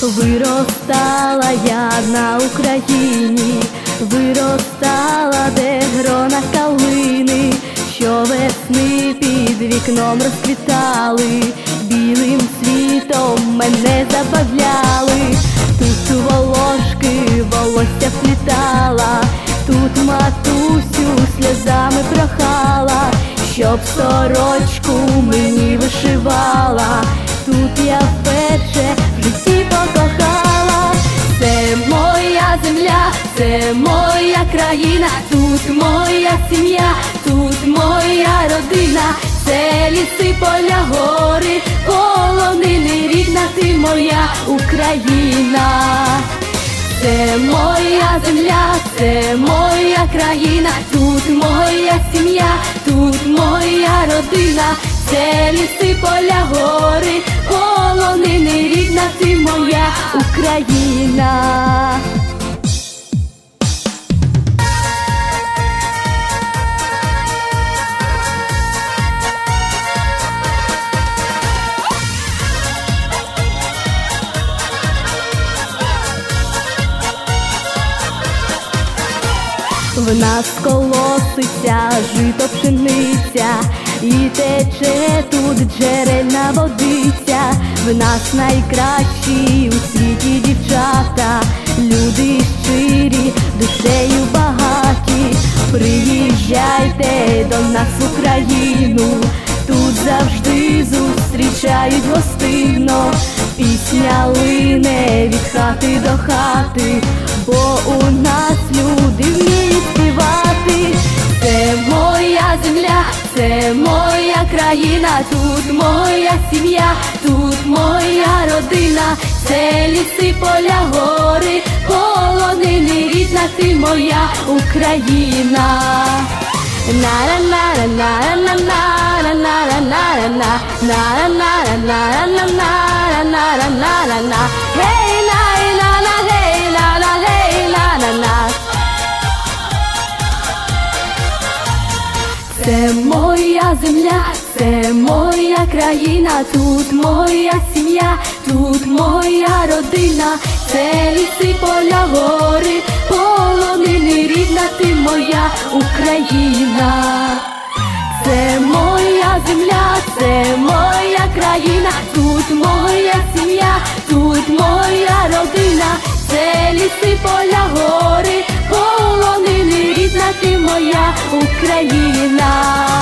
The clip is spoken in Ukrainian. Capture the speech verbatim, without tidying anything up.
Виростала я на Україні, виростала, де грона калини, що весни під вікном розквітали, білим світом мене забавляли. Тут волошки волосся вплітала, тут матусю сльозами прохала, щоб сорочку мені вишивала. Тут я вперше в житті покохала. Це моя земля, це моя країна, тут моя сім'я, тут моя родина. Це ліси, поля, гори, полонини, рідна ти моя Україна. Це моя земля, це моя країна, тут моя сім'я, тут моя родина. Це ліси, поля, гори, полонини, рідна ти моя Україна. В нас колоситься жито, пшениця, і тече тут джерельна водиця. В нас найкращі у світі дівчата, люди щирі, душею багаті. Приїжджайте до нас в Україну, тут завжди зустрічають гостинно. Пісня лине від хати до хати, бо у нас люди вміють співати. Це моя земля, це моя країна, тут моя сім'я, тут моя родина. Це ліси, поля, гори, полонини, рідна ти моя Україна. Це моя земля, це моя країна, тут моя сім'я, тут моя родина. Це ліси, поля, гори, полонини, рідна ти моя Україна. Це моя земля, це моя країна, тут моя сім'я, тут моя родина. Це ліси, поля, гори, полонини, рідна ти моя Україна.